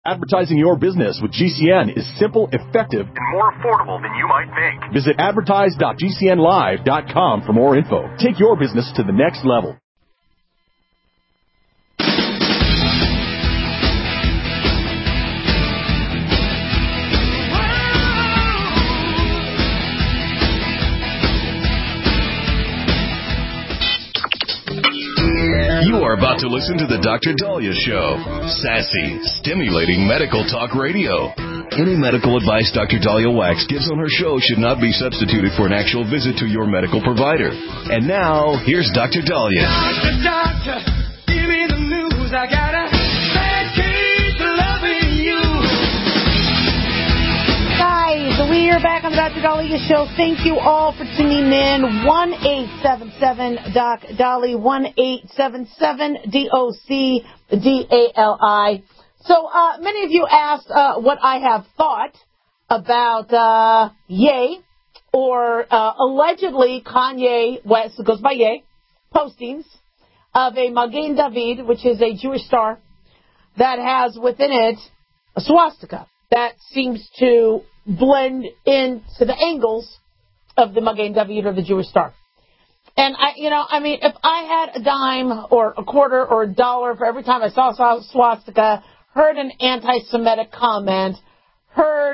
Advertising your business with GCN is simple, effective, and more affordable than you might think. Visit advertise.gcnlive.com for more info. Take your business to the next level. You are about to listen to the Dr. Daliah Show. Sassy, stimulating medical talk radio. Any medical advice Dr. Daliah Wax gives on her show should not be substituted for an actual visit to your medical provider. And now, here's Dr. Daliah. Doctor, give me the news. I got a bad case of loving you. Guys, we are back on the Dr. Daliah Show. Thank you all for tuning in. 1-877-DOC-DALI, 1-877-DOC-DALI. So, many of you asked what I have thought about Ye, or allegedly Kanye West, it goes by Ye, postings of a Magen David, which is a Jewish star, that has within it a swastika that seems to blend into the angles of the Magen David, or the Jewish star. And if I had a dime or a quarter or a dollar for every time I saw a swastika, heard an anti-Semitic comment, heard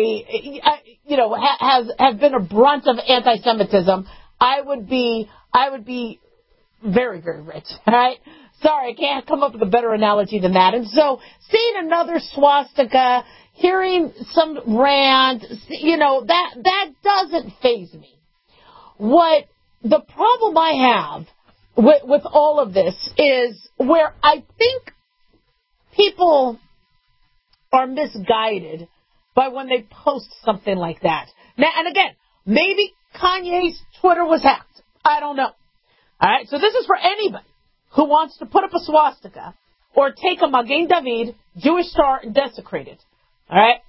have been a brunt of anti-Semitism, I would be very, very rich. All right? Sorry, I can't come up with a better analogy than that. And so, seeing another swastika, hearing some rant, that doesn't faze me. What the problem I have with all of this is where I think people are misguided by when they post something like that. Now, and again, maybe Kanye's Twitter was hacked. I don't know. All right, so this is for anybody who wants to put up a swastika or take a Magen David, Jewish star, and desecrate it. All right?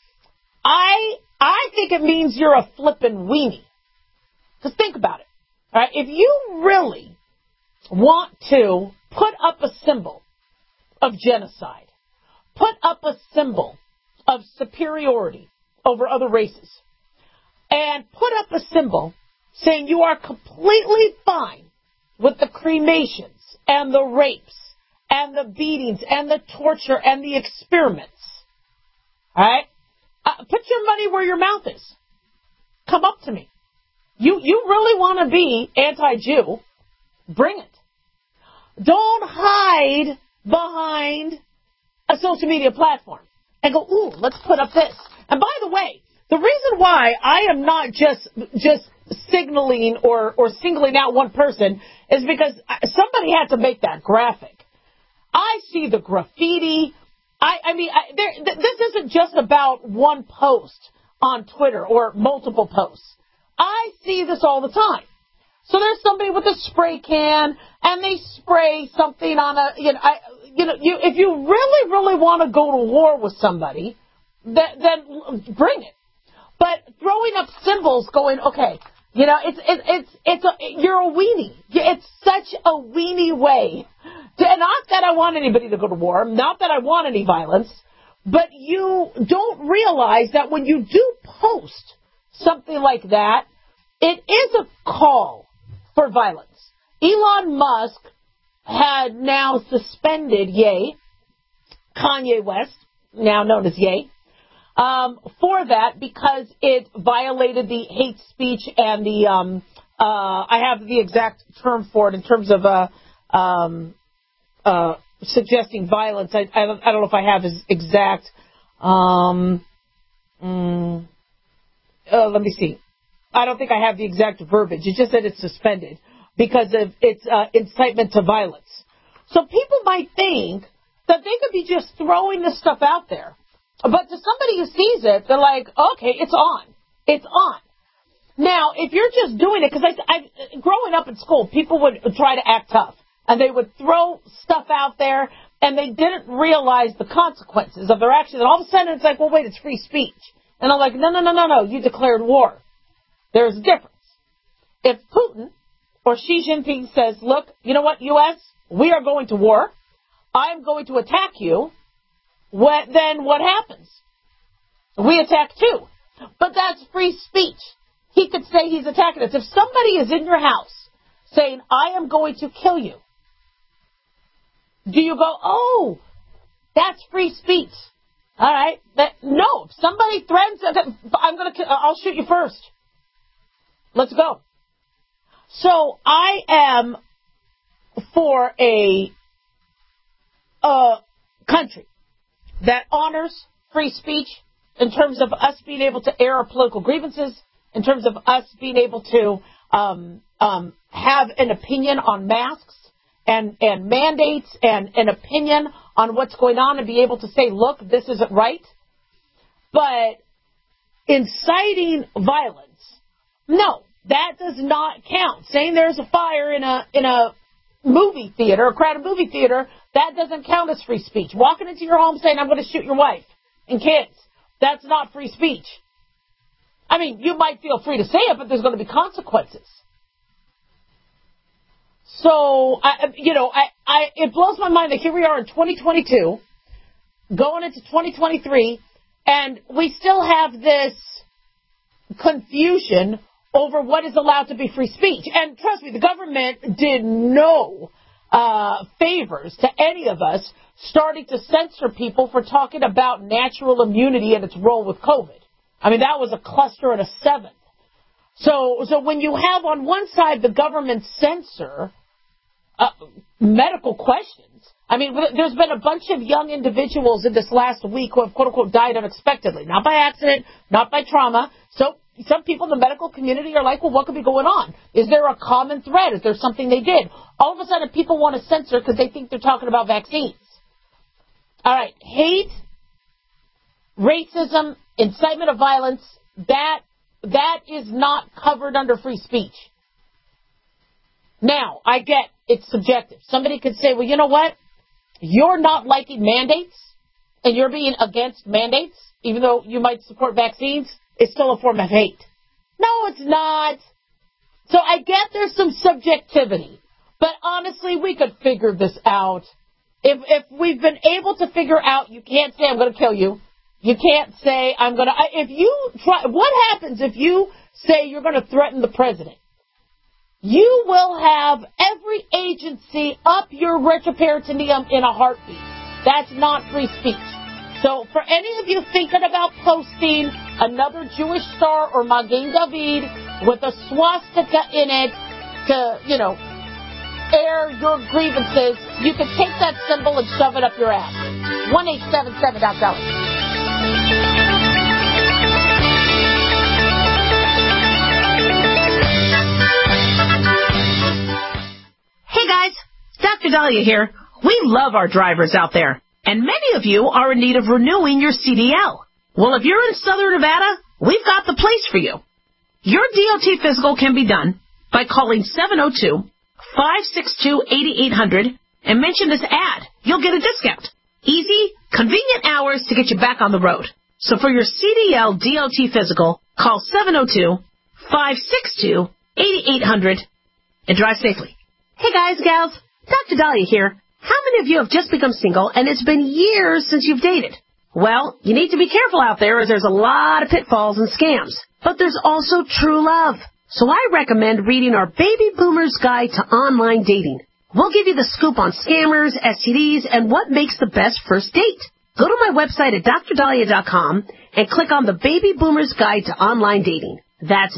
I think it means you're a flippin' weenie. Because think about it. All right? If you really want to put up a symbol of genocide, put up a symbol of superiority over other races, and put up a symbol saying you are completely fine with the cremations and the rapes and the beatings and the torture and the experiments, all right? Put your money where your mouth is. Come up to me. You really want to be anti-Jew? Bring it. Don't hide behind a social media platform and go, ooh, let's put up this. And by the way, the reason why I am not just signaling or singling out one person is because somebody had to make that graphic. I see the graffiti. This isn't just about one post on Twitter or multiple posts. I see this all the time. So there's somebody with a spray can, and they spray something on if you really, really want to go to war with somebody, then bring it. But throwing up symbols, going, okay, you're a weenie. It's such a weenie way. Not that I want anybody to go to war, not that I want any violence, but you don't realize that when you do post something like that, it is a call for violence. Elon Musk had now suspended Kanye West, now known as Ye, for that because it violated the hate speech and the I have the exact term for it in terms of suggesting violence. I don't know if I have his exact. Let me see. I don't think I have the exact verbiage. It just said it's suspended because of its incitement to violence. So people might think that they could be just throwing this stuff out there. But to somebody who sees it, they're like, okay, it's on. It's on. Now, if you're just doing it, because growing up in school, people would try to act tough. And they would throw stuff out there, and they didn't realize the consequences of their actions. And all of a sudden, it's like, well, wait, it's free speech. And I'm like, no, you declared war. There's a difference. If Putin or Xi Jinping says, look, you know what, U.S., we are going to war. I'm going to attack you. then what happens? We attack too. But that's free speech. He could say he's attacking us. If somebody is in your house saying, I am going to kill you, do you go, oh, that's free speech? All right. No. If somebody threatens that I'll shoot you first. Let's go. So I am for a country that honors free speech in terms of us being able to air our political grievances, in terms of us being able to have an opinion on masks and mandates and an opinion on what's going on and be able to say, look, this isn't right. But inciting violence, no, that does not count. Saying there's a fire in a movie theater, a crowded movie theater, that doesn't count as free speech. Walking into your home saying, I'm going to shoot your wife and kids, that's not free speech. I mean, you might feel free to say it, but there's going to be consequences. So, it blows my mind that here we are in 2022, going into 2023, and we still have this confusion over what is allowed to be free speech. And trust me, the government did no favors to any of us starting to censor people for talking about natural immunity and its role with COVID. I mean, that was a cluster and a seventh. So when you have on one side the government censor medical questions, I mean, there's been a bunch of young individuals in this last week who have, quote unquote, died unexpectedly, not by accident, not by trauma. So some people in the medical community are like, well, what could be going on? Is there a common thread? Is there something they did? All of a sudden, people want to censor because they think they're talking about vaccines. All right, hate, racism, incitement of violence, that is not covered under free speech. Now, I get it's subjective. Somebody could say, well, you know what? You're not liking mandates, and you're being against mandates, even though you might support vaccines. It's still a form of hate. No, it's not. So I get there's some subjectivity. But honestly, we could figure this out. If we've been able to figure out, you can't say I'm going to kill you. You can't say I'm going to. If you try, what happens if you say you're going to threaten the president? You will have every agency up your retroperitoneum in a heartbeat. That's not free speech. So for any of you thinking about posting another Jewish star or Magen David with a swastika in it to, air your grievances, you can take that symbol and shove it up your ass. 1-877-DOC-DOLLAR. Hey guys, Dr. Dahlia here. We love our drivers out there, and many of you are in need of renewing your CDL. Well, if you're in Southern Nevada, we've got the place for you. Your DOT physical can be done by calling 702-562-8800 and mention this ad. You'll get a discount. Easy, convenient hours to get you back on the road. So for your CDL DOT physical, call 702-562-8800 and drive safely. Hey guys, gals, Dr. Dahlia here. How many of you have just become single and it's been years since you've dated? Well, you need to be careful out there as there's a lot of pitfalls and scams. But there's also true love. So I recommend reading our Baby Boomer's Guide to Online Dating. We'll give you the scoop on scammers, STDs, and what makes the best first date. Go to my website at drdahlia.com and click on the Baby Boomer's Guide to Online Dating. That's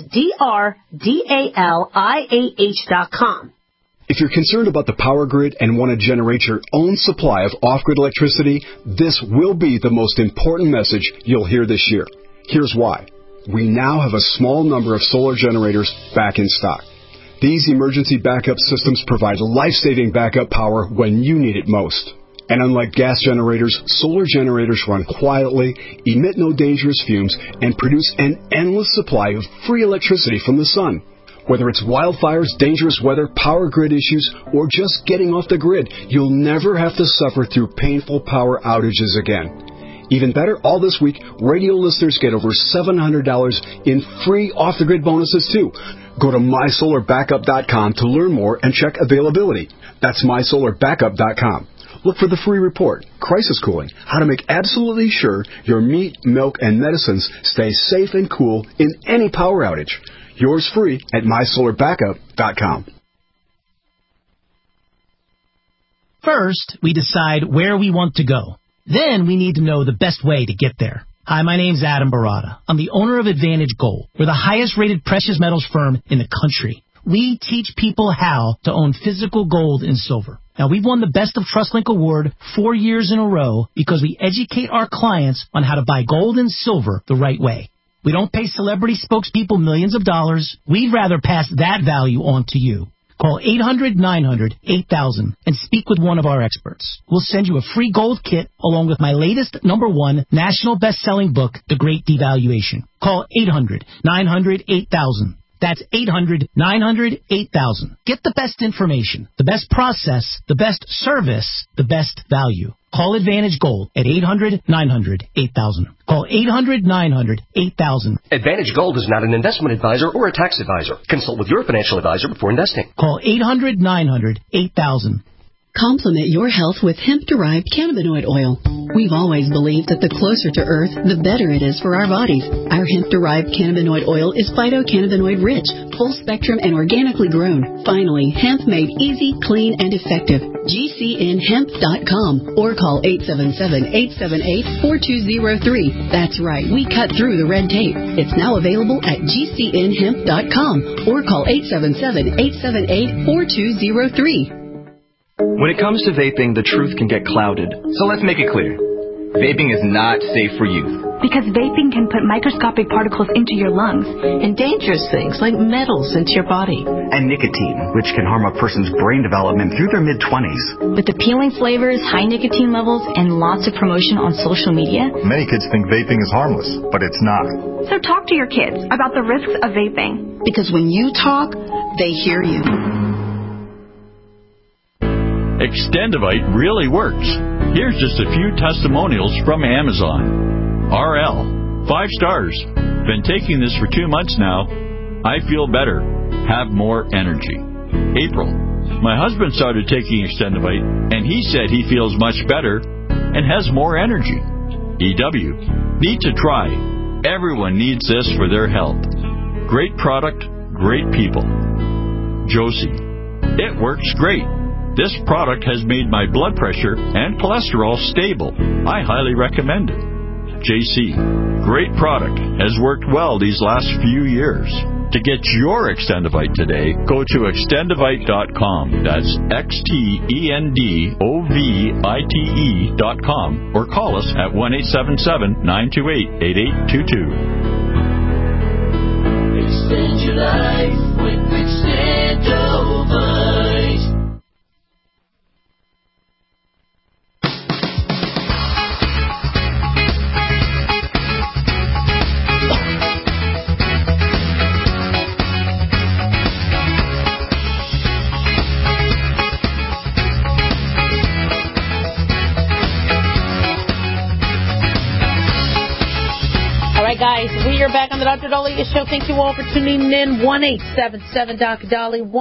DRDALIAH.com. If you're concerned about the power grid and want to generate your own supply of off-grid electricity, this will be the most important message you'll hear this year. Here's why. We now have a small number of solar generators back in stock. These emergency backup systems provide life-saving backup power when you need it most. And unlike gas generators, solar generators run quietly, emit no dangerous fumes, and produce an endless supply of free electricity from the sun. Whether it's wildfires, dangerous weather, power grid issues, or just getting off the grid, you'll never have to suffer through painful power outages again. Even better, all this week, radio listeners get over $700 in free off-the-grid bonuses, too. Go to mysolarbackup.com to learn more and check availability. That's mysolarbackup.com. look for the free report, Crisis Cooling, how to make absolutely sure your meat, milk, and medicines stay safe and cool in any power outage. Yours free at mysolarbackup.com. First, we decide where we want to go. Then we need to know the best way to get there. Hi, my name's Adam Barada. I'm the owner of Advantage Gold. We're the highest-rated precious metals firm in the country. We teach people how to own physical gold and silver. Now, we've won the Best of TrustLink Award 4 years in a row because we educate our clients on how to buy gold and silver the right way. We don't pay celebrity spokespeople millions of dollars. We'd rather pass that value on to you. Call 800-900-8000 and speak with one of our experts. We'll send you a free gold kit along with my latest #1 national best-selling book, The Great Devaluation. Call 800-900-8000. That's 800-900-8000. Get the best information, the best process, the best service, the best value. Call Advantage Gold at 800-900-8000. Call 800-900-8000. Advantage Gold is not an investment advisor or a tax advisor. Consult with your financial advisor before investing. Call 800-900-8000. Complement your health with hemp-derived cannabinoid oil. We've always believed that the closer to Earth, the better it is for our bodies. Our hemp-derived cannabinoid oil is phytocannabinoid-rich, full-spectrum, and organically grown. Finally, hemp made easy, clean, and effective. GCNhemp.com or call 877-878-4203. That's right, we cut through the red tape. It's now available at GCNhemp.com or call 877-878-4203. When it comes to vaping, the truth can get clouded. So let's make it clear. Vaping is not safe for youth. Because vaping can put microscopic particles into your lungs. And dangerous things like metals into your body. And nicotine, which can harm a person's brain development through their mid-20s. With appealing flavors, high nicotine levels, and lots of promotion on social media. Many kids think vaping is harmless, but it's not. So talk to your kids about the risks of vaping. Because when you talk, they hear you. Extendivite really works. Here's just a few testimonials from Amazon. RL, 5 stars. Been taking this for 2 months now. I feel better. Have more energy. April, my husband started taking Extendivite, and he said he feels much better and has more energy. EW, need to try. Everyone needs this for their health. Great product, great people. Josie, it works great. This product has made my blood pressure and cholesterol stable. I highly recommend it. JC, great product. Has worked well these last few years. To get your Extendivite today, go to extendivite.com. That's XTENDOVITE.com or call us at 1-877-928-8822. Extend your life with Extendivite. Guys, we are back on the Dr. Daliah Show. Thank you all for tuning in. 1-877-Dr. Dali,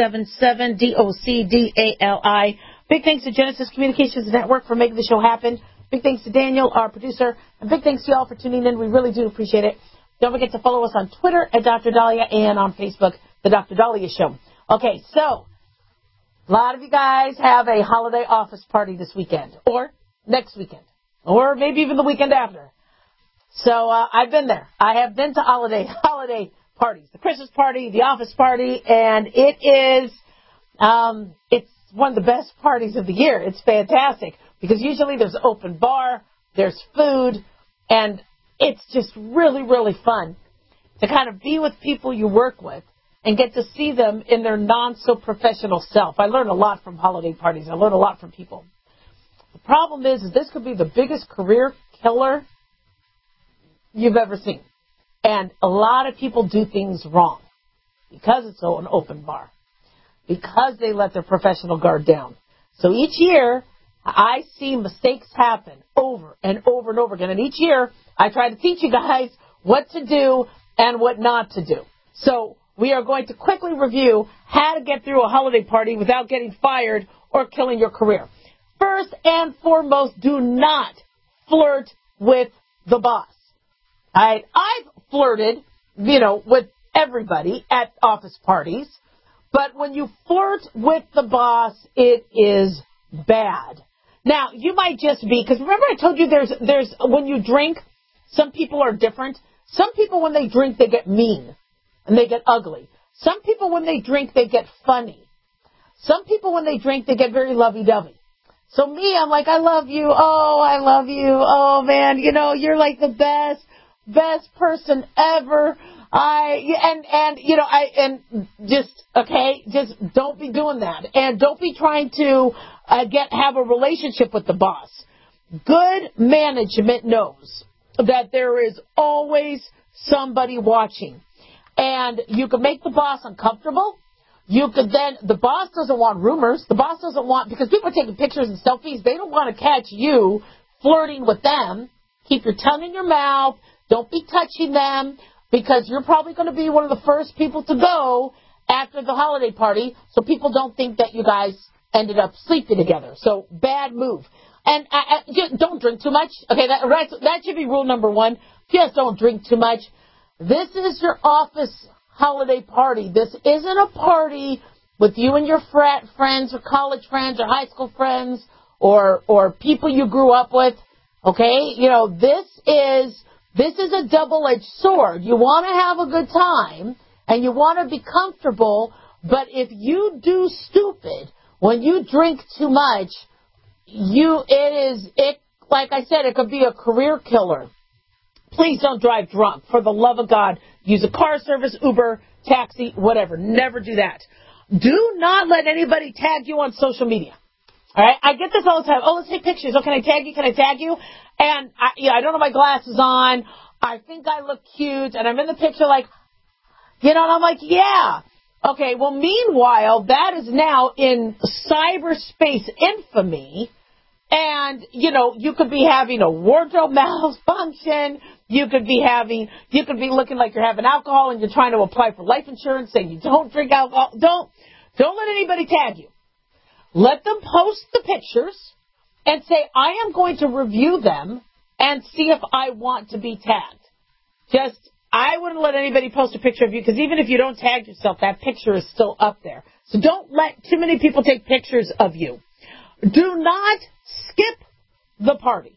1-877-DOCDALI. Big thanks to Genesis Communications Network for making the show happen. Big thanks to Daniel, our producer. And big thanks to you all for tuning in. We really do appreciate it. Don't forget to follow us on Twitter at Dr. Daliah and on Facebook, The Dr. Daliah Show. Okay, so a lot of you guys have a holiday office party this weekend or next weekend or maybe even the weekend after. So I've been there. I have been to holiday parties, the Christmas party, the office party, and it is it's one of the best parties of the year. It's fantastic because usually there's open bar, there's food, and it's just really, really fun to kind of be with people you work with and get to see them in their non-so-professional self. I learn a lot from holiday parties. I learn a lot from people. The problem is this could be the biggest career killer you've ever seen. And a lot of people do things wrong because it's an open bar, because they let their professional guard down. So each year, I see mistakes happen over and over and over again. And each year, I try to teach you guys what to do and what not to do. So we are going to quickly review how to get through a holiday party without getting fired or killing your career. first and foremost, do not flirt with the boss. I've flirted, with everybody at office parties, but when you flirt with the boss, it is bad. Now, you might just be, because remember I told you there's when you drink, some people are different. Some people, when they drink, they get mean and they get ugly. Some people, when they drink, they get funny. Some people, when they drink, they get very lovey-dovey. So me, I'm like, I love you. Oh, I love you. Oh, man, you're like the best person ever. Just don't be doing that. And don't be trying to have a relationship with the boss. Good management knows that there is always somebody watching. And you can make the boss uncomfortable. The boss doesn't want rumors. The boss doesn't want, because people are taking pictures and selfies, they don't want to catch you flirting with them. Keep your tongue in your mouth. Don't be touching them, because you're probably going to be one of the first people to go after the holiday party, so people don't think that you guys ended up sleeping together. So, bad move. And just don't drink too much. Okay, that should be rule number one. Just don't drink too much. This is your office holiday party. This isn't a party with you and your frat friends or college friends or high school friends or people you grew up with. Okay? This is a double-edged sword. You want to have a good time and you want to be comfortable, but if you do stupid when you drink too much, like I said, it could be a career killer. Please don't drive drunk. For the love of God, use a car service, Uber, taxi, whatever. Never do that. Do not let anybody tag you on social media. All right? I get this all the time. Oh, let's take pictures. Oh, can I tag you? Can I tag you? And I don't have my glasses on. I think I look cute. And I'm in the picture like, and I'm like, yeah. Okay, well, meanwhile, that is now in cyberspace infamy. And, you could be having a wardrobe malfunction. You could be looking like you're having alcohol and you're trying to apply for life insurance saying you don't drink alcohol. Don't let anybody tag you. Let them post the pictures and say, I am going to review them and see if I want to be tagged. I wouldn't let anybody post a picture of you, because even if you don't tag yourself, that picture is still up there. So don't let too many people take pictures of you. Do not skip the party.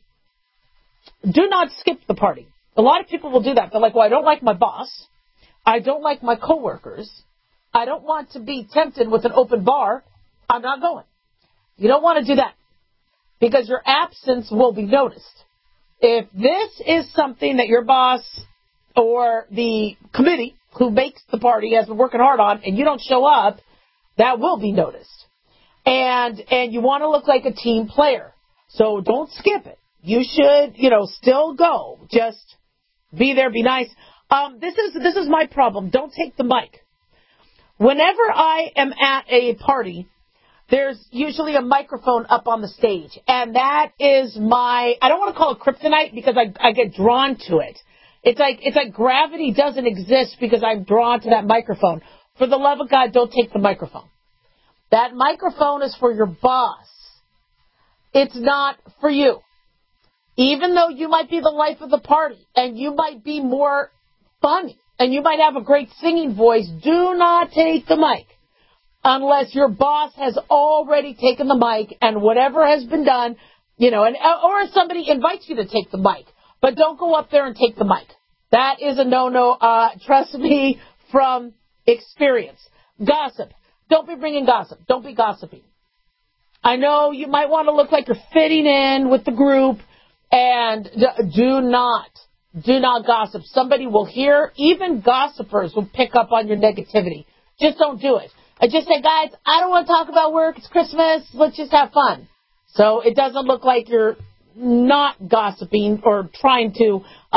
Do not skip the party. A lot of people will do that. They're like, well, I don't like my boss. I don't like my coworkers. I don't want to be tempted with an open bar. I'm not going. You don't want to do that, because your absence will be noticed. If this is something that your boss or the committee who makes the party has been working hard on and you don't show up, that will be noticed. And you want to look like a team player. So don't skip it. You should, still go. Just be there, be nice. This is my problem. Don't take the mic. Whenever I am at a party, there's usually a microphone up on the stage. And that is I don't want to call it kryptonite, because I get drawn to it. It's like gravity doesn't exist because I'm drawn to that microphone. For the love of God, don't take the microphone. That microphone is for your boss. It's not for you. Even though you might be the life of the party and you might be more funny and you might have a great singing voice, do not take the mic unless your boss has already taken the mic and whatever has been done, or if somebody invites you to take the mic. But don't go up there and take the mic. That is a no-no. Trust me from experience. Gossip. Don't be bringing gossip. Don't be gossiping. I know you might want to look like you're fitting in with the group, and do not gossip. Somebody will hear. Even gossipers will pick up on your negativity. Just don't do it. I just say, guys, I don't want to talk about work. It's Christmas. Let's just have fun. So it doesn't look like you're not gossiping or trying to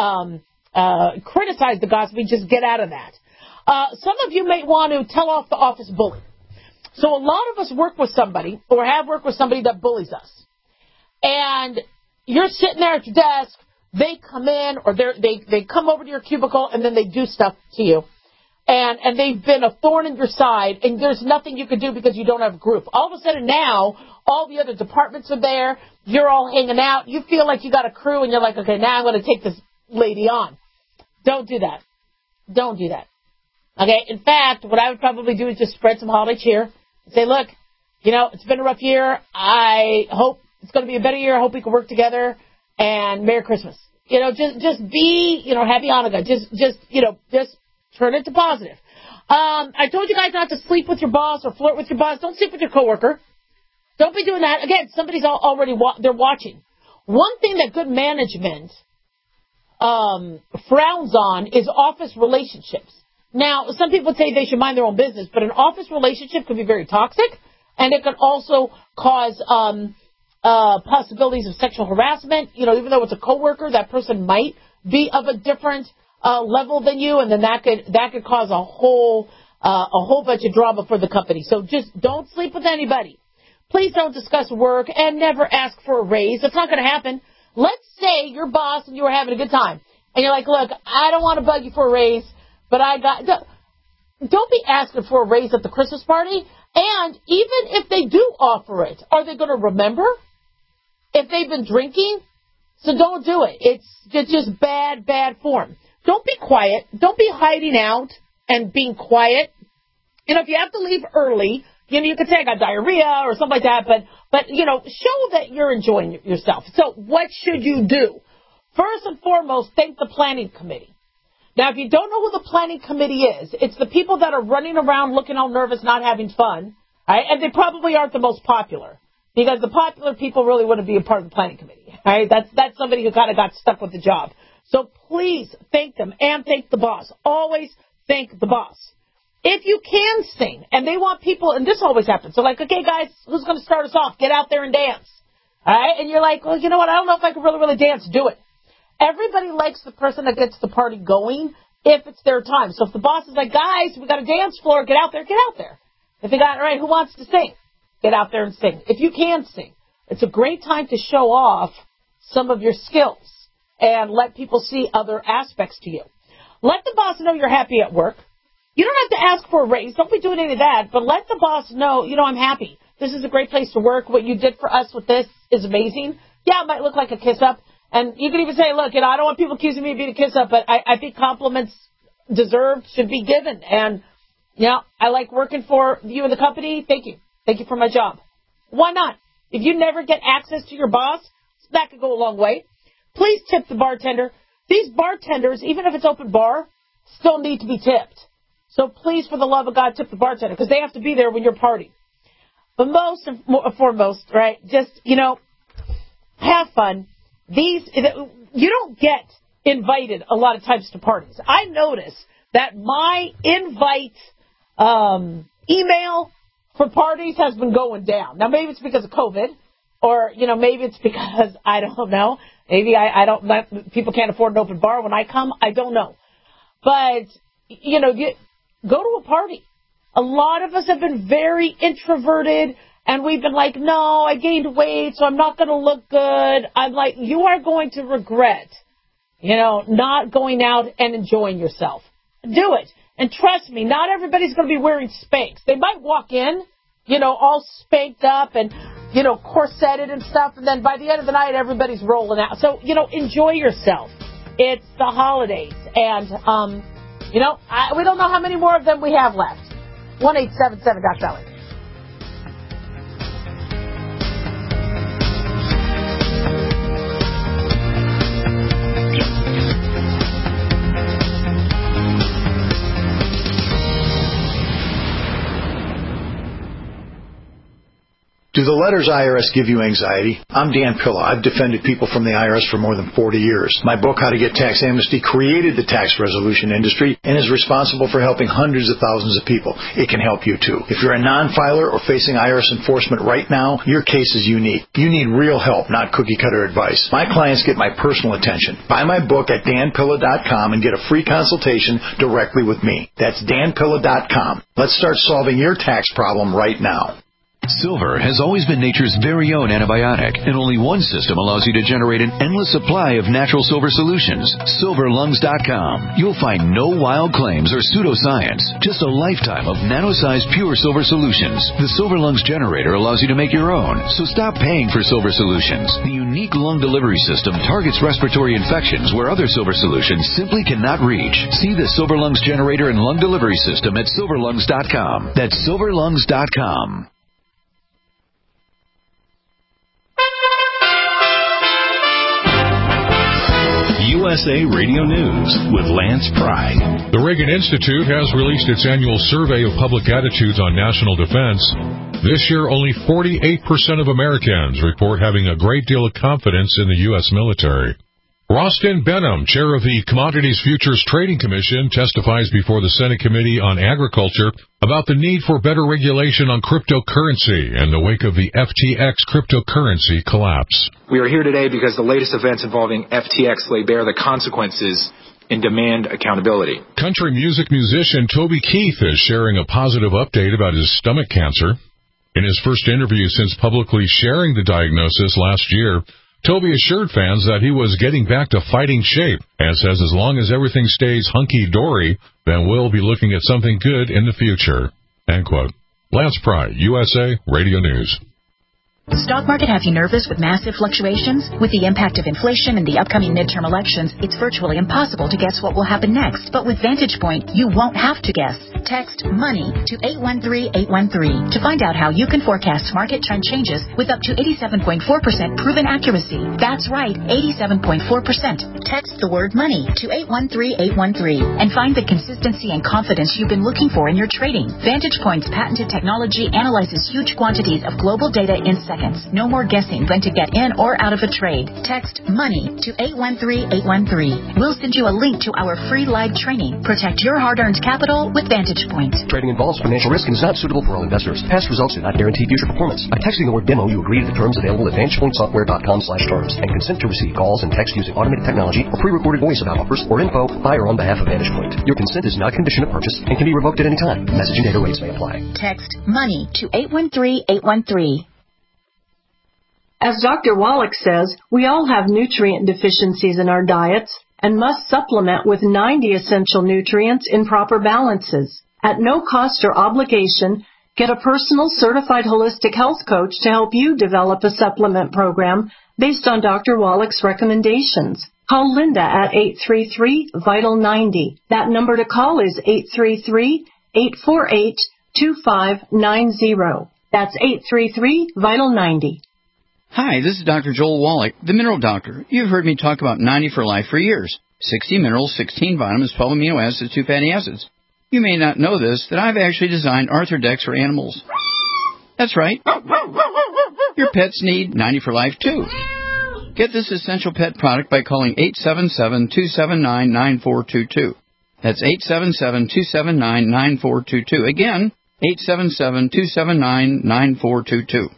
criticize the gossiping. Just get out of that. Some of you may want to tell off the office bully. So a lot of us work with somebody or have worked with somebody that bullies us. And you're sitting there at your desk. They come in or they come over to your cubicle and then they do stuff to you. and they've been a thorn in your side, and there's nothing you can do because you don't have a group. All of a sudden now, all the other departments are there. You're all hanging out. You feel like you got a crew, and you're like, okay, now I'm going to take this lady on. Don't do that. Don't do that. Okay? In fact, what I would probably do is just spread some holiday cheer and say, look, it's been a rough year. I hope it's going to be a better year. I hope we can work together, and Merry Christmas. Just be, Happy Hanukkah. Just turn it to positive. I told you guys not to sleep with your boss or flirt with your boss. Don't sleep with your coworker. Don't be doing that. Again, somebody's already they're watching. One thing that good management frowns on is office relationships. Now, some people say they should mind their own business, but an office relationship can be very toxic, and it can also cause possibilities of sexual harassment. Even though it's a coworker, that person might be of a different level than you, and then that could cause a whole bunch of drama for the company. So just don't sleep with anybody. Please don't discuss work and never ask for a raise. It's not going to happen. Let's say your boss and you were having a good time, and you're like, look, I don't want to bug you for a raise, but don't be asking for a raise at the Christmas party. And even if they do offer it, are they going to remember if they've been drinking? So don't do it. It's just bad form. Don't be quiet. Don't be hiding out and being quiet. If you have to leave early, you could say I got diarrhea or something like that, but show that you're enjoying yourself. So what should you do? First and foremost, thank the planning committee. Now, if you don't know who the planning committee is, it's the people that are running around looking all nervous, not having fun, right? And they probably aren't the most popular, because the popular people really wouldn't be a part of the planning committee, right? That's somebody who kind of got stuck with the job. So please thank them and thank the boss. Always thank the boss. If you can sing, and they want people, and this always happens, so like, okay, guys, who's going to start us off? Get out there and dance, all right? And you're like, well, you know what? I don't know if I can really dance. Do it. Everybody likes the person that gets the party going if it's their time. So if the boss is like, guys, we got a dance floor, get out there, get out there. If you got, all right, who wants to sing? Get out there and sing. If you can sing, it's a great time to show off some of your skills and let people see other aspects to you. Let the boss know you're happy at work. You don't have to ask for a raise. Don't be doing any of that, but let the boss know, I'm happy. This is a great place to work. What you did for us with this is amazing. Yeah, it might look like a kiss-up. And you can even say, look, I don't want people accusing me of being a kiss-up, but I think compliments deserved should be given. And, I like working for you and the company. Thank you. Thank you for my job. Why not? If you never get access to your boss, that could go a long way. Please tip the bartender. These bartenders, even if it's open bar, still need to be tipped. So please, for the love of God, tip the bartender, because they have to be there when you're partying. But most and foremost, right, just, have fun. You don't get invited a lot of times to parties. I notice that my invite email for parties has been going down. Now, maybe it's because of COVID, or, maybe it's because, I don't know. Maybe people can't afford an open bar when I come. I don't know. But, go to a party. A lot of us have been very introverted, and we've been like, no, I gained weight, so I'm not going to look good. I'm like, you are going to regret, not going out and enjoying yourself. Do it. And trust me, not everybody's going to be wearing Spanx. They might walk in, all spanked up and, corseted and stuff, and then by the end of the night, everybody's rolling out. So, enjoy yourself. It's the holidays, and, we don't know how many more of them we have left. 1-877-DOC-BELLY. Do the letters IRS give you anxiety? I'm Dan Pilla. I've defended people from the IRS for more than 40 years. My book, How to Get Tax Amnesty, created the tax resolution industry and is responsible for helping hundreds of thousands of people. It can help you, too. If you're a non-filer or facing IRS enforcement right now, your case is unique. You need real help, not cookie-cutter advice. My clients get my personal attention. Buy my book at danpilla.com and get a free consultation directly with me. That's danpilla.com. Let's start solving your tax problem right now. Silver has always been nature's very own antibiotic, and only one system allows you to generate an endless supply of natural silver solutions. SilverLungs.com. You'll find no wild claims or pseudoscience, just a lifetime of nano-sized pure silver solutions. The Silver Lungs generator allows you to make your own, so stop paying for silver solutions. The unique lung delivery system targets respiratory infections where other silver solutions simply cannot reach. See the Silver Lungs generator and lung delivery system at SilverLungs.com. That's SilverLungs.com. USA Radio News with Lance Pry. The Reagan Institute has released its annual survey of public attitudes on national defense. This year, only 48% of Americans report having a great deal of confidence in the U.S. military. Rostin Benham, chair of the Commodities Futures Trading Commission, testifies before the Senate Committee on Agriculture about the need for better regulation on cryptocurrency in the wake of the FTX cryptocurrency collapse. We are here today because the latest events involving FTX lay bare the consequences and demand accountability. Country music musician Toby Keith is sharing a positive update about his stomach cancer. In his first interview since publicly sharing the diagnosis last year, Toby assured fans that he was getting back to fighting shape and says as long as everything stays hunky-dory, then we'll be looking at something good in the future. End quote. Lance Pry, USA Radio News. The stock market has you nervous with massive fluctuations? With the impact of inflation and the upcoming midterm elections, it's virtually impossible to guess what will happen next. But with Vantage Point, you won't have to guess. Text MONEY to 813-813 to find out how you can forecast market trend changes with up to 87.4% proven accuracy. That's right, 87.4%. Text the word MONEY to 813-813 and find the consistency and confidence you've been looking for in your trading. Vantage Point's patented technology analyzes huge quantities of global data in seconds. No more guessing when to get in or out of a trade. Text MONEY to 813-813. We'll send you a link to our free live training. Protect your hard-earned capital with Vantage Point. Trading involves financial risk and is not suitable for all investors. Past results do not guarantee future performance. By texting the word DEMO, you agree to the terms available at VantagePointSoftware.com/terms and consent to receive calls and text using automated technology or pre-recorded voice about offers or info by or on behalf of Vantage Point. Your consent is not a condition of purchase and can be revoked at any time. Message and data rates may apply. Text MONEY to 813-813. As Dr. Wallach says, we all have nutrient deficiencies in our diets and must supplement with 90 essential nutrients in proper balances. At no cost or obligation, get a personal certified holistic health coach to help you develop a supplement program based on Dr. Wallach's recommendations. Call Linda at 833-VITAL-90. That number to call is 833-848-2590. That's 833-VITAL-90. Hi, this is Dr. Joel Wallach, the Mineral Doctor. You've heard me talk about 90 for Life for years. 60 minerals, 16 vitamins, 12 amino acids, 2 fatty acids. You may not know this, that I've actually designed Arthrodex for animals. That's right. Your pets need 90 for Life, too. Get this essential pet product by calling 877-279-9422. That's 877-279-9422. Again, 877-279-9422.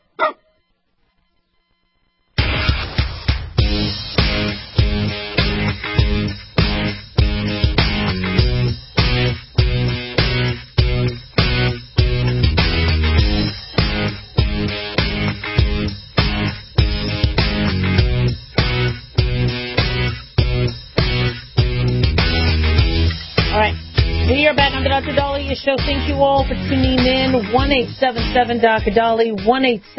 We are back on the Dr. Dahlia Show. Thank you all for tuning in. 1-877 Dr. Dali,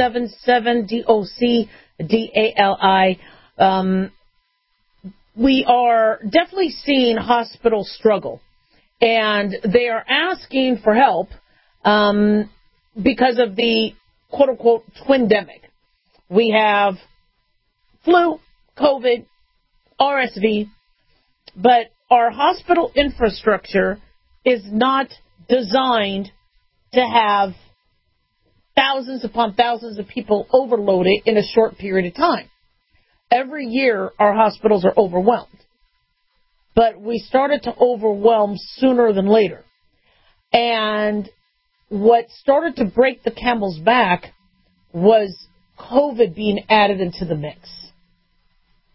1-877-DOC-DALI. We are definitely seeing hospitals struggle, and they are asking for help because of the quote-unquote twindemic. We have flu, COVID, RSV, but our hospital infrastructure is not designed to have thousands upon thousands of people overloaded in a short period of time. Every year, our hospitals are overwhelmed. But we started to overwhelm sooner than later. And what started to break the camel's back was COVID being added into the mix.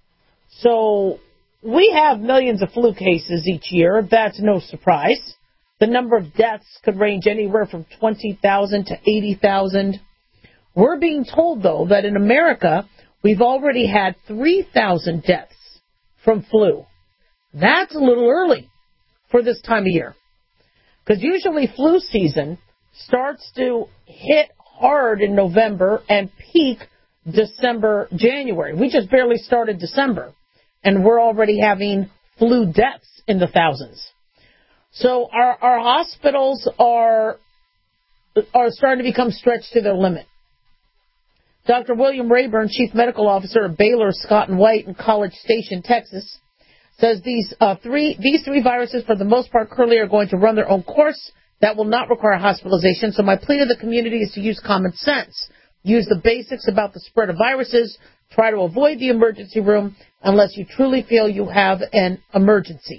So we have millions of flu cases each year. That's no surprise. The number of deaths could range anywhere from 20,000 to 80,000. We're being told, though, that in America, we've already had 3,000 deaths from flu. That's a little early for this time of year. Because usually flu season starts to hit hard in November and peak December, January. We just barely started December, and we're already having flu deaths in the thousands. So our hospitals are starting to become stretched to their limit. Dr. William Rayburn, Chief Medical Officer of Baylor Scott and White in College Station, Texas, says these three viruses, for the most part, currently are going to run their own course. That will not require hospitalization. So my plea to the community is to use common sense. Use the basics about the spread of viruses. Try to avoid the emergency room unless you truly feel you have an emergency.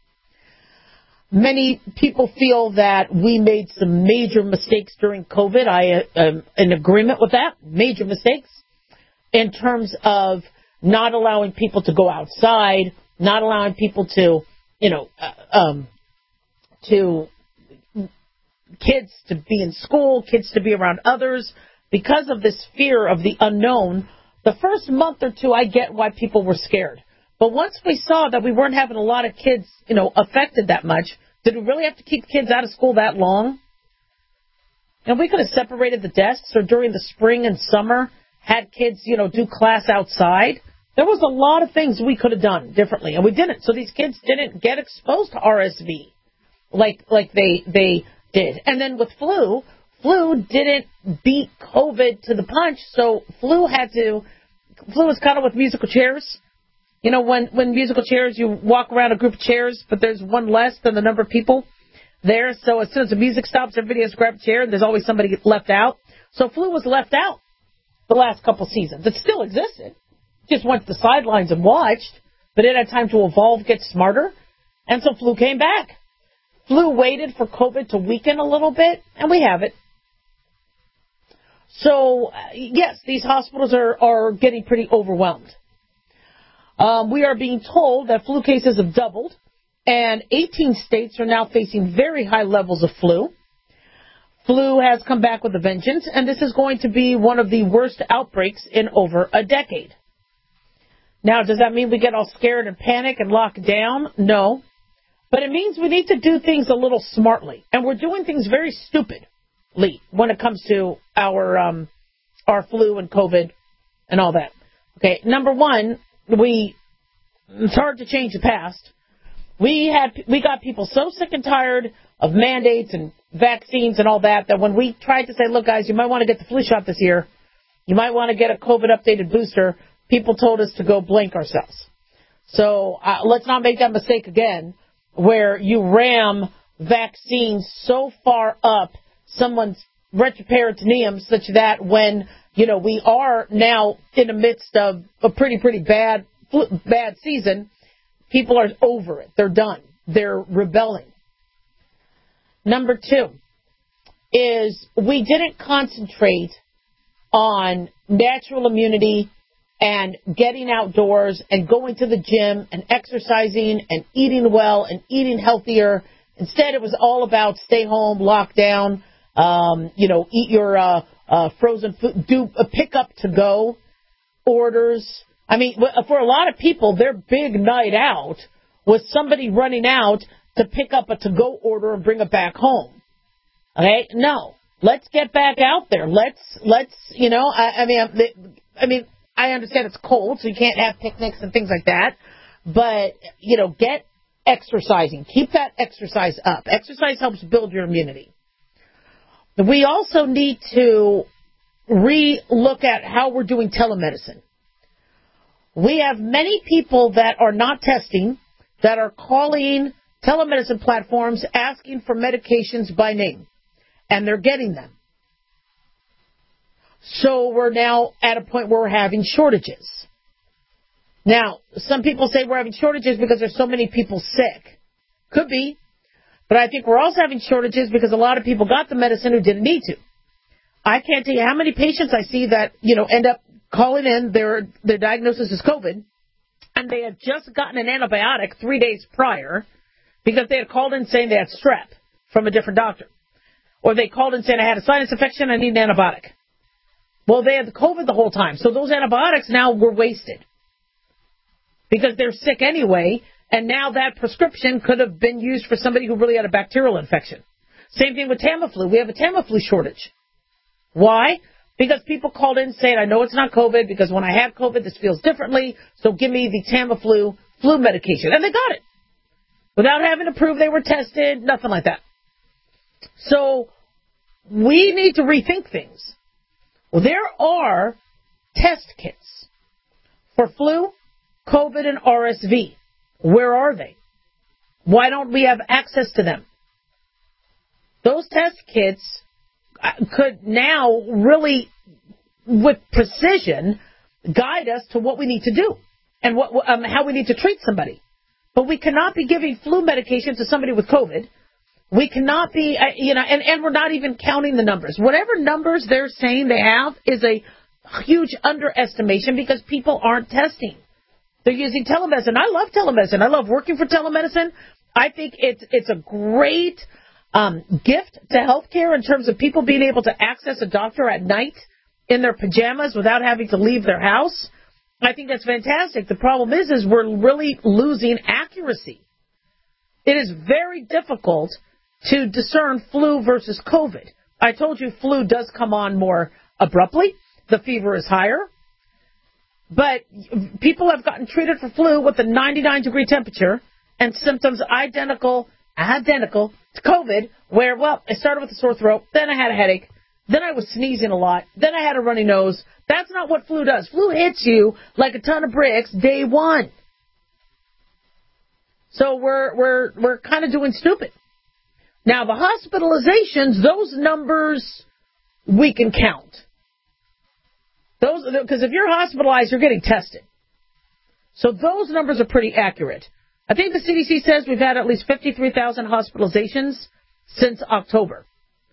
Many people feel that we made some major mistakes during COVID. I am in agreement with that. Major mistakes in terms of not allowing people to go outside, not allowing people to, kids to be in school, kids to be around others. Because of this fear of the unknown, the first month or two, I get why people were scared. But once we saw that we weren't having a lot of kids, affected that much, did we really have to keep kids out of school that long? And we could have separated the desks, or during the spring and summer, had kids, do class outside. There was a lot of things we could have done differently, and we didn't. So these kids didn't get exposed to RSV like they did. And then with flu didn't beat COVID to the punch, so flu was kind of with musical chairs. When musical chairs, you walk around a group of chairs, but there's one less than the number of people there. So as soon as the music stops, everybody has to grab a chair, and there's always somebody left out. So flu was left out the last couple seasons. It still existed. Just went to the sidelines and watched, but it had time to evolve, get smarter, and so flu came back. Flu waited for COVID to weaken a little bit, and we have it. So, yes, these hospitals are getting pretty overwhelmed. We are being told that flu cases have doubled, and 18 states are now facing very high levels of flu. Flu has come back with a vengeance, and this is going to be one of the worst outbreaks in over a decade. Now, does that mean we get all scared and panic and lock down? No. But it means we need to do things a little smartly, and we're doing things very stupidly when it comes to our flu and COVID and all that. Okay, number one, it's hard to change the past. We got people so sick and tired of mandates and vaccines and all that when we tried to say, look, guys, you might want to get the flu shot this year. You might want to get a COVID updated booster. People told us to go blank ourselves. So let's not make that mistake again, where you ram vaccines so far up someone's retroperitoneum such that when, we are now in the midst of a pretty bad season, people are over it. They're done. They're rebelling. Number two is we didn't concentrate on natural immunity and getting outdoors and going to the gym and exercising and eating well and eating healthier. Instead, it was all about stay home, lock down, eat your frozen food, do a pick-up to-go orders. I mean, for a lot of people, their big night out was somebody running out to pick up a to-go order and bring it back home. Okay? No. Let's get back out there. Let's I understand it's cold, so you can't have picnics and things like that. But, get exercising. Keep that exercise up. Exercise helps build your immunity. We also need to re-look at how we're doing telemedicine. We have many people that are not testing, that are calling telemedicine platforms asking for medications by name, and they're getting them. So we're now at a point where we're having shortages. Now, some people say we're having shortages because there's so many people sick. Could be. But I think we're also having shortages because a lot of people got the medicine who didn't need to. I can't tell you how many patients I see that, end up calling in, their diagnosis is COVID, and they had just gotten an antibiotic 3 days prior because they had called in saying they had strep from a different doctor. Or they called and said, I had a sinus infection, I need an antibiotic. Well, they had the COVID the whole time, so those antibiotics now were wasted. Because they're sick anyway, and now that prescription could have been used for somebody who really had a bacterial infection. Same thing with Tamiflu. We have a Tamiflu shortage. Why? Because people called in saying, I know it's not COVID, because when I had COVID, this feels differently, so give me the Tamiflu flu medication. And they got it. Without having to prove they were tested, nothing like that. So we need to rethink things. Well, there are test kits for flu, COVID, and RSV. Where are they? Why don't we have access to them? Those test kits could now really, with precision, guide us to what we need to do and how we need to treat somebody. But we cannot be giving flu medication to somebody with COVID. We cannot be, and we're not even counting the numbers. Whatever numbers they're saying they have is a huge underestimation because people aren't testing. They're using telemedicine. I love telemedicine. I love working for telemedicine. I think it's a great gift to healthcare in terms of people being able to access a doctor at night in their pajamas without having to leave their house. I think that's fantastic. The problem is we're really losing accuracy. It is very difficult to discern flu versus COVID. I told you flu does come on more abruptly. The fever is higher. But people have gotten treated for flu with a 99-degree temperature and symptoms identical to COVID, where, well, I started with a sore throat, then I had a headache, then I was sneezing a lot, then I had a runny nose. That's not what flu does. Flu hits you like a ton of bricks day one. So we're kind of doing stupid. Now, the hospitalizations, those numbers we can count. Because if you're hospitalized, you're getting tested. So those numbers are pretty accurate. I think the CDC says we've had at least 53,000 hospitalizations since October.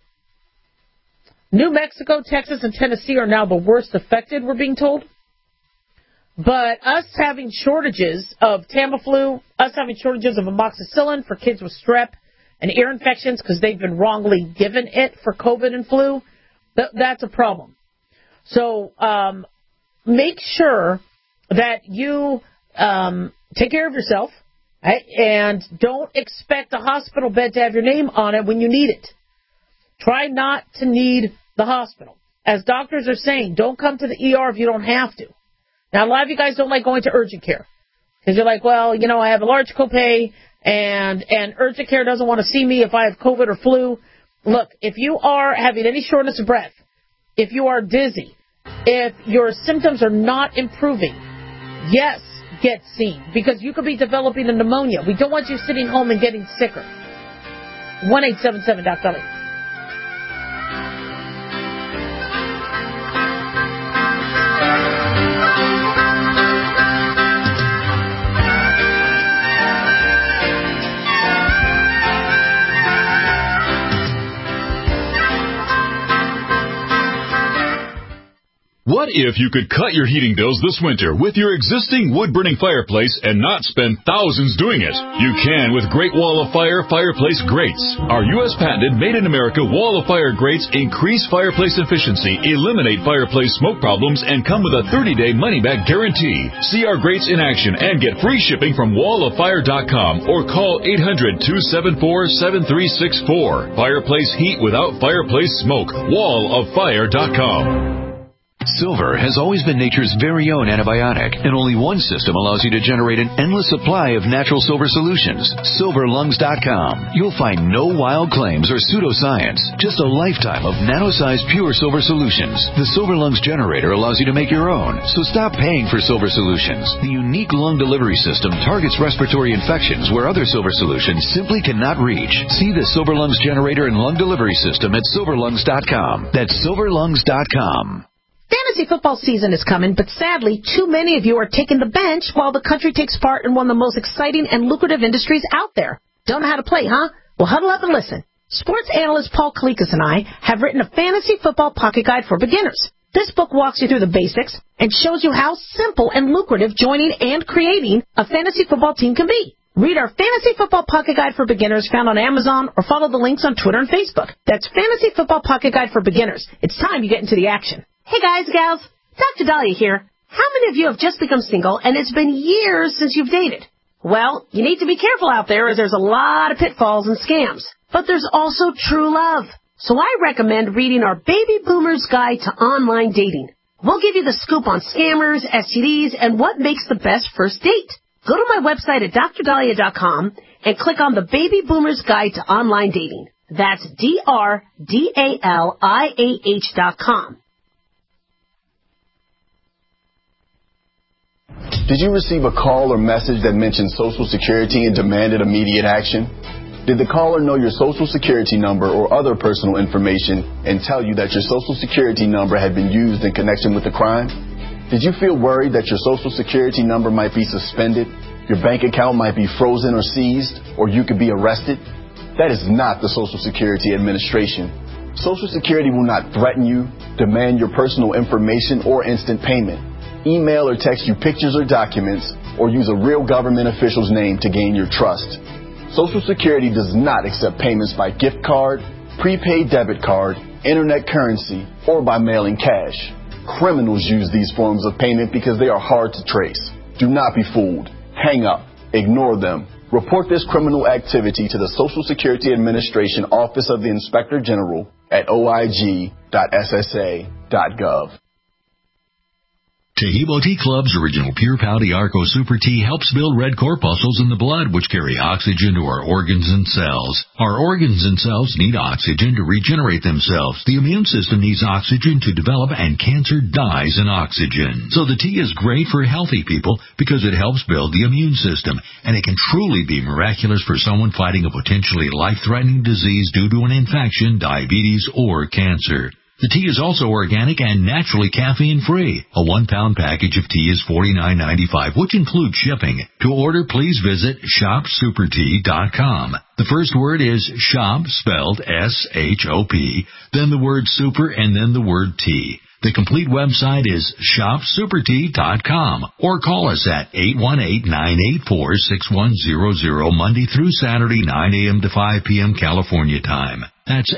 New Mexico, Texas, and Tennessee are now the worst affected, we're being told. But us having shortages of Tamiflu, us having shortages of amoxicillin for kids with strep and ear infections because they've been wrongly given it for COVID and flu, that's a problem. So make sure that you take care of yourself, right? And don't expect a hospital bed to have your name on it when you need it. Try not to need the hospital. As doctors are saying, don't come to the ER if you don't have to. Now, a lot of you guys don't like going to urgent care because you're like, well, I have a large copay and urgent care doesn't want to see me if I have COVID or flu. Look, if you are having any shortness of breath, if you are dizzy, if your symptoms are not improving, yes, get seen because you could be developing a pneumonia. We don't want you sitting home and getting sicker. 1-877-DOC-BELLY. What if you could cut your heating bills this winter with your existing wood-burning fireplace and not spend thousands doing it? You can with Great Wall of Fire fireplace grates. Our U.S. patented made-in-America Wall of Fire grates increase fireplace efficiency, eliminate fireplace smoke problems, and come with a 30-day money-back guarantee. See our grates in action and get free shipping from walloffire.com or call 800-274-7364. Fireplace heat without fireplace smoke. walloffire.com. Silver has always been nature's very own antibiotic, and only one system allows you to generate an endless supply of natural silver solutions. SilverLungs.com. You'll find no wild claims or pseudoscience, just a lifetime of nano-sized pure silver solutions. The Silver Lungs generator allows you to make your own, so stop paying for silver solutions. The unique lung delivery system targets respiratory infections where other silver solutions simply cannot reach. See the Silver Lungs generator and lung delivery system at SilverLungs.com. That's SilverLungs.com. Fantasy football season is coming, but sadly, too many of you are taking the bench while the country takes part in one of the most exciting and lucrative industries out there. Don't know how to play, huh? Well, huddle up and listen. Sports analyst Paul Kalikas and I have written a fantasy football pocket guide for beginners. This book walks you through the basics and shows you how simple and lucrative joining and creating a fantasy football team can be. Read our Fantasy Football Pocket Guide for Beginners found on Amazon or follow the links on Twitter and Facebook. That's Fantasy Football Pocket Guide for Beginners. It's time you get into the action. Hey guys, gals, Dr. Dahlia here. How many of you have just become single and it's been years since you've dated? Well, you need to be careful out there as there's a lot of pitfalls and scams. But there's also true love. So I recommend reading our Baby Boomer's Guide to Online Dating. We'll give you the scoop on scammers, STDs, and what makes the best first date. Go to my website at drdahlia.com and click on the Baby Boomer's Guide to Online Dating. That's DRDALIAH.com. Did you receive a call or message that mentioned Social Security and demanded immediate action? Did the caller know your Social Security number or other personal information and tell you that your Social Security number had been used in connection with the crime? Did you feel worried that your Social Security number might be suspended, your bank account might be frozen or seized, or you could be arrested? That is not the Social Security Administration. Social Security will not threaten you, demand your personal information, or instant payment, email or text you pictures or documents, or use a real government official's name to gain your trust. Social Security does not accept payments by gift card, prepaid debit card, internet currency, or by mailing cash. Criminals use these forms of payment because they are hard to trace. Do not be fooled. Hang up. Ignore them. Report this criminal activity to the Social Security Administration Office of the Inspector General at oig.ssa.gov. Taheebo Tea Club's original Pure Pouty Arco Super Tea helps build red corpuscles in the blood, which carry oxygen to our organs and cells. Our organs and cells need oxygen to regenerate themselves. The immune system needs oxygen to develop, and cancer dies in oxygen. So the tea is great for healthy people because it helps build the immune system, and it can truly be miraculous for someone fighting a potentially life-threatening disease due to an infection, diabetes, or cancer. The tea is also organic and naturally caffeine-free. A 1-pound package of tea is $49.95, which includes shipping. To order, please visit shopsupertea.com. The first word is shop, spelled S-H-O-P, then the word super, and then the word tea. The complete website is shopsupertea.com, or call us at 818-984-6100 Monday through Saturday, 9 a.m. to 5 p.m. California time. That's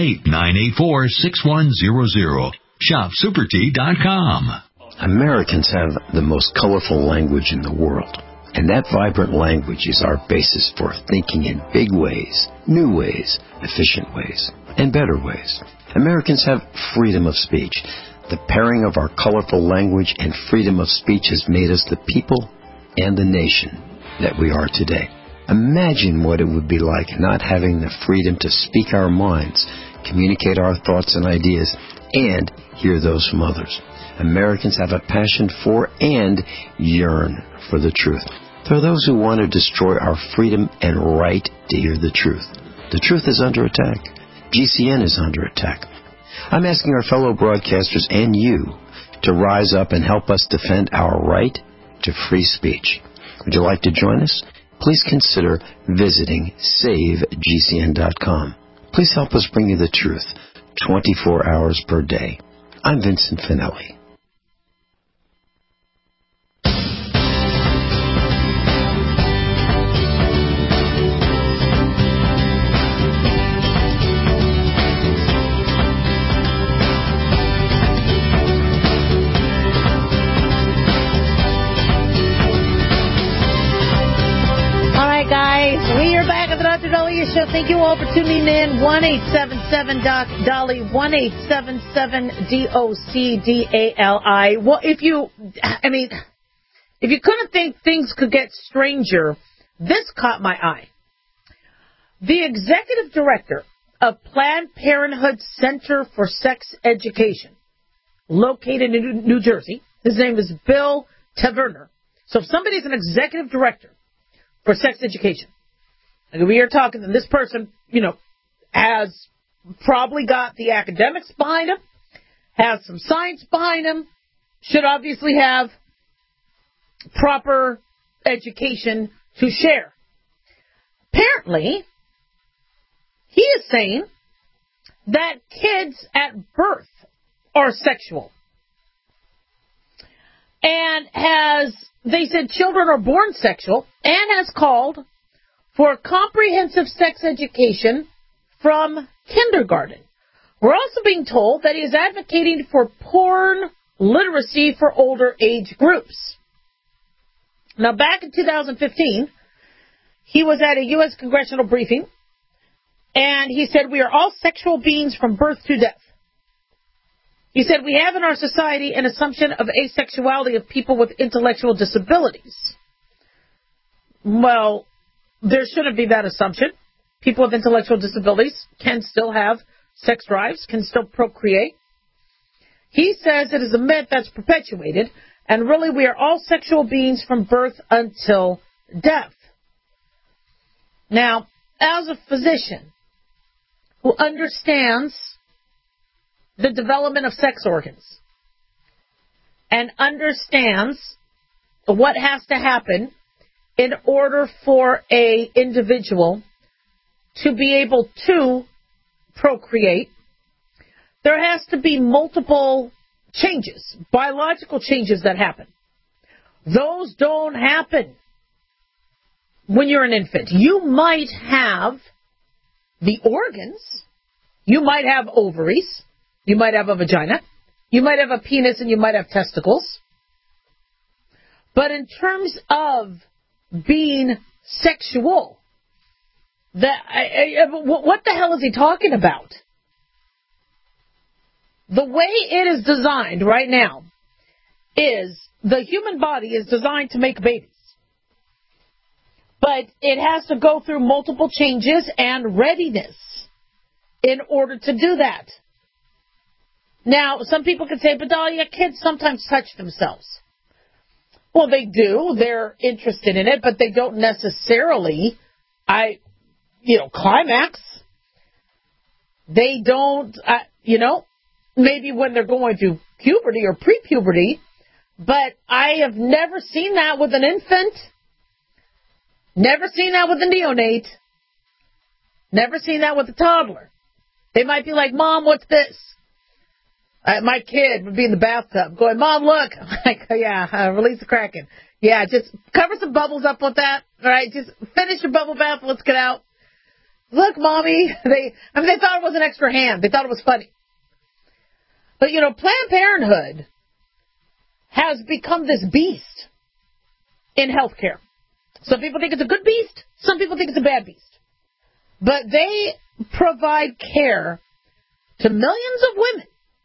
818-984-6100. Shopsupertea.com. Americans have the most colorful language in the world, and that vibrant language is our basis for thinking in big ways, new ways, efficient ways, and better ways. Americans have freedom of speech. The pairing of our colorful language and freedom of speech has made us the people and the nation that we are today. Imagine what it would be like not having the freedom to speak our minds, communicate our thoughts and ideas, and hear those from others. Americans have a passion for and yearn for the truth. There are those who want to destroy our freedom and right to hear the truth. The truth is under attack. GCN is under attack. I'm asking our fellow broadcasters and you to rise up and help us defend our right to free speech. Would you like to join us? Please consider visiting SaveGCN.com. Please help us bring you the truth 24 hours per day. I'm Vincent Finelli. Dr. Dahlia Show. Thank you all for tuning in. 1-877-DOC-DOLLY, 1-877-DOC-DALI. Well, if you couldn't think things could get stranger, this caught my eye. The executive director of Planned Parenthood Center for Sex Education, located in New Jersey, his name is Bill Taverner. So if somebody's an executive director for sex education, and we are talking, and this person, has probably got the academics behind him, has some science behind him, should obviously have proper education to share. Apparently, he is saying that kids at birth are sexual. and they said children are born sexual, and has called for comprehensive sex education from kindergarten. We're also being told that he is advocating for porn literacy for older age groups. Now, back in 2015, he was at a U.S. congressional briefing, and he said, we are all sexual beings from birth to death. He said, we have in our society an assumption of asexuality of people with intellectual disabilities. Well, there shouldn't be that assumption. People with intellectual disabilities can still have sex drives, can still procreate. He says it is a myth that's perpetuated, and really we are all sexual beings from birth until death. Now, as a physician who understands the development of sex organs and understands what has to happen in order for an individual to be able to procreate, there has to be multiple changes, biological changes that happen. Those don't happen when you're an infant. You might have the organs, you might have ovaries, you might have a vagina, you might have a penis, and you might have testicles. But in terms of being sexual, what the hell is he talking about? The way it is designed right now is the human body is designed to make babies. But it has to go through multiple changes and readiness in order to do that. Now, some people could say, but Dahlia, kids sometimes touch themselves. Well, they do. They're interested in it, but they don't necessarily, climax. They don't, maybe when they're going through puberty or pre-puberty, but I have never seen that with an infant. Never seen that with a neonate. Never seen that with a toddler. They might be like, Mom, what's this? My kid would be in the bathtub going, Mom, look. I'm like, release the Kraken. Yeah, just cover some bubbles up with that. All right, just finish your bubble bath. Let's get out. Look, Mommy. They thought it was an extra hand. They thought it was funny. But, Planned Parenthood has become this beast in healthcare. Some people think it's a good beast. Some people think it's a bad beast. But they provide care to millions of women.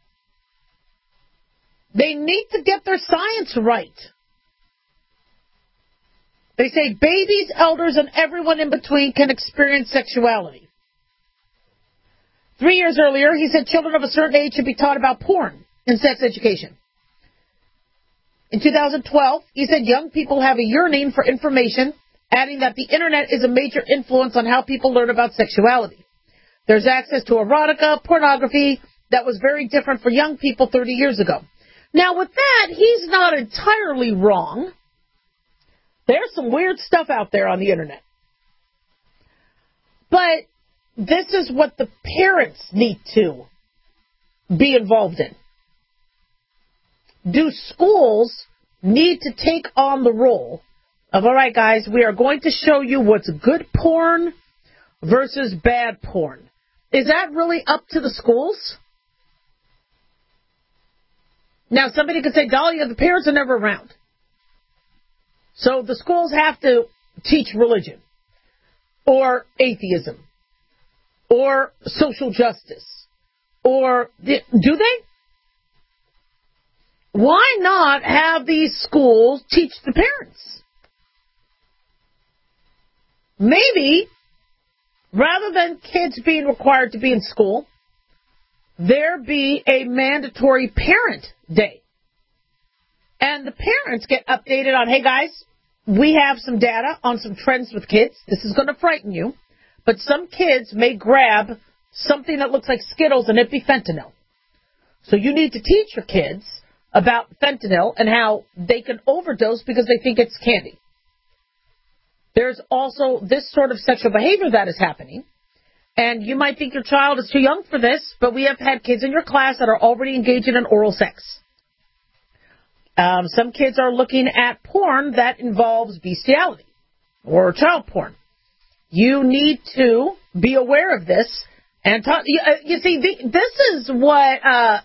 They need to get their science right. They say babies, elders, and everyone in between can experience sexuality. 3 years earlier, he said children of a certain age should be taught about porn in sex education. In 2012, he said young people have a yearning for information, adding that the internet is a major influence on how people learn about sexuality. There's access to erotica, pornography that was very different for young people 30 years ago. Now, with that, he's not entirely wrong. There's some weird stuff out there on the internet. But this is what the parents need to be involved in. Do schools need to take on the role of, all right, guys, we are going to show you what's good porn versus bad porn? Is that really up to the schools? Now, somebody could say, Dahlia, the parents are never around. So the schools have to teach religion or atheism or social justice. Or do they? Why not have these schools teach the parents? Maybe, rather than kids being required to be in school, there be a mandatory parent day. And the parents get updated on, hey guys, we have some data on some trends with kids. This is going to frighten you. But some kids may grab something that looks like Skittles and it be fentanyl. So you need to teach your kids about fentanyl and how they can overdose because they think it's candy. There's also this sort of sexual behavior that is happening. And you might think your child is too young for this, but we have had kids in your class that are already engaging in oral sex. Some kids are looking at porn that involves bestiality or child porn. You need to be aware of this and talk. You see, this is what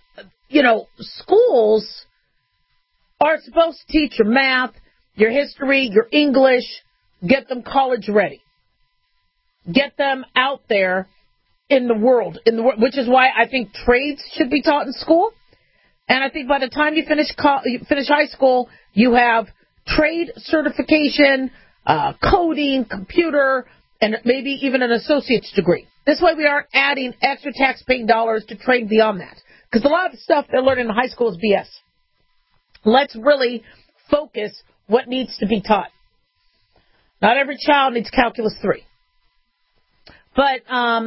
schools are supposed to teach: your math, your history, your English. Get them college ready. Get them out there in the world, which is why I think trades should be taught in school. And I think by the time you finish high school, you have trade certification, coding, computer, and maybe even an associate's degree. This way we aren't adding extra tax-paying dollars to trade beyond that. Because a lot of the stuff they're learning in high school is BS. Let's really focus what needs to be taught. Not every child needs Calculus 3. But,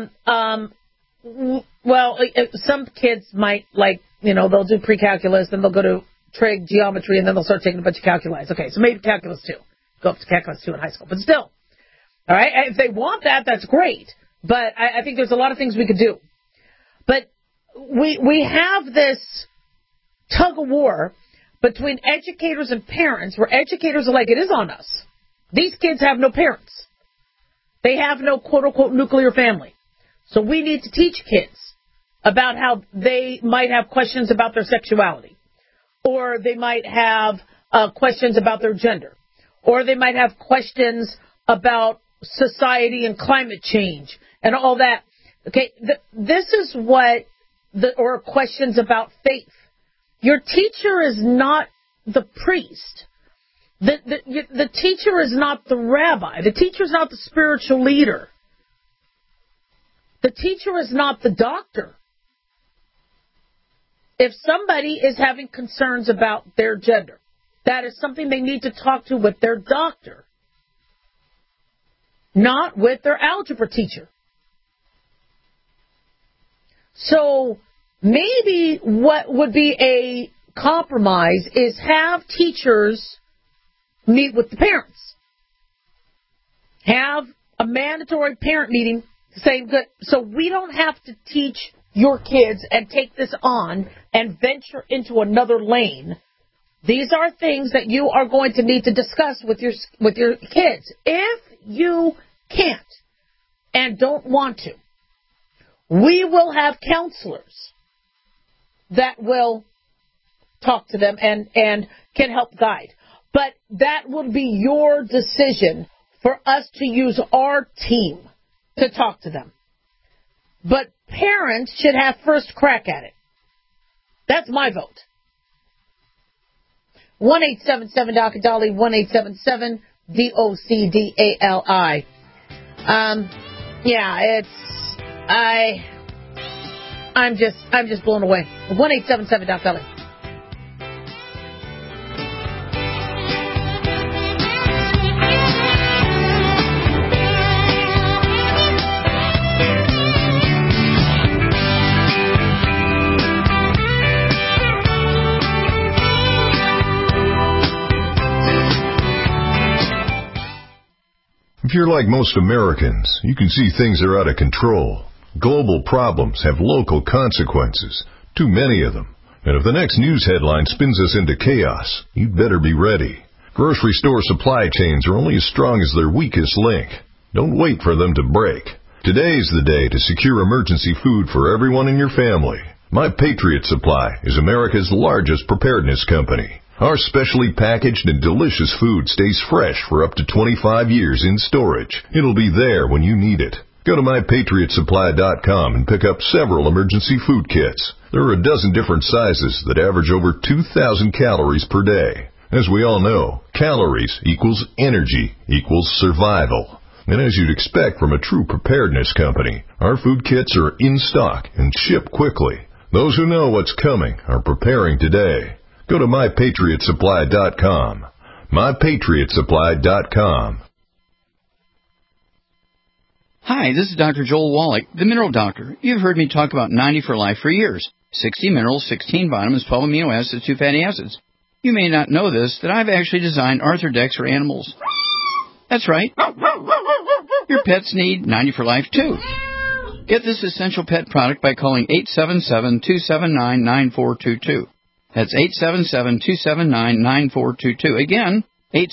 some kids might they'll do pre-calculus, then they'll go to trig, geometry, and then they'll start taking a bunch of calculus. Okay, so maybe Calculus 2. Go up to Calculus 2 in high school. But still, all right, if they want that, that's great. But I think there's a lot of things we could do. But we have this tug-of-war between educators and parents, where educators are like, it is on us. These kids have no parents. They have no quote-unquote nuclear family. So we need to teach kids about how they might have questions about their sexuality, or they might have questions about their gender, or they might have questions about society and climate change and all that. Okay, this is or questions about faith. Your teacher is not the priest. The teacher is not the rabbi. The teacher is not the spiritual leader. The teacher is not the doctor. If somebody is having concerns about their gender, that is something they need to talk to with their doctor, not with their algebra teacher. So maybe what would be a compromise is have teachers meet with the parents. Have a mandatory parent meeting saying, good, so we don't have to teach your kids and take this on and venture into another lane. These are things that you are going to need to discuss with your kids. If you can't and don't want to, we will have counselors that will talk to them and can help guide. But that will be your decision for us to use our team to talk to them. But parents should have first crack at it. That's my vote. 1-877-DOC-DOLLY, 1-877-DOCDALI. I'm just blown away. 1-877-DOC-DOLLY. If you're like most Americans, you can see things are out of control. Global problems have local consequences, too many of them. And if the next news headline spins us into chaos, you'd better be ready. Grocery store supply chains are only as strong as their weakest link. Don't wait for them to break. Today's the day to secure emergency food for everyone in your family. My Patriot Supply is America's largest preparedness company. Our specially packaged and delicious food stays fresh for up to 25 years in storage. It'll be there when you need it. Go to mypatriotsupply.com and pick up several emergency food kits. There are a dozen different sizes that average over 2,000 calories per day. As we all know, calories equals energy equals survival. And as you'd expect from a true preparedness company, our food kits are in stock and ship quickly. Those who know what's coming are preparing today. Go to mypatriotsupply.com. mypatriotsupply.com. Hi, this is Dr. Joel Wallach, the Mineral Doctor. You've heard me talk about 90 for Life for years. 60 minerals, 16 vitamins, 12 amino acids, 2 fatty acids. You may not know this, that I've actually designed Arthrodex for animals. That's right. Your pets need 90 for Life, too. Get this essential pet product by calling 877-279-9422. That's 877-279-9422. Again,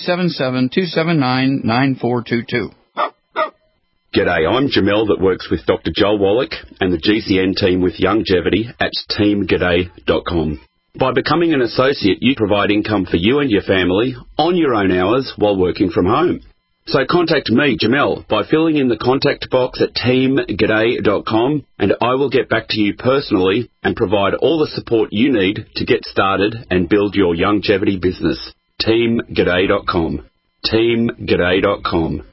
877-279-9422. G'day, I'm Jamel that works with Dr. Joel Wallach and the GCN team with Longevity at teamg'day.com. By becoming an associate, you provide income for you and your family on your own hours while working from home. So contact me, Jamel, by filling in the contact box at teamg'day.com, and I will get back to you personally and provide all the support you need to get started and build your longevity business. teamg'day.com. teamg'day.com.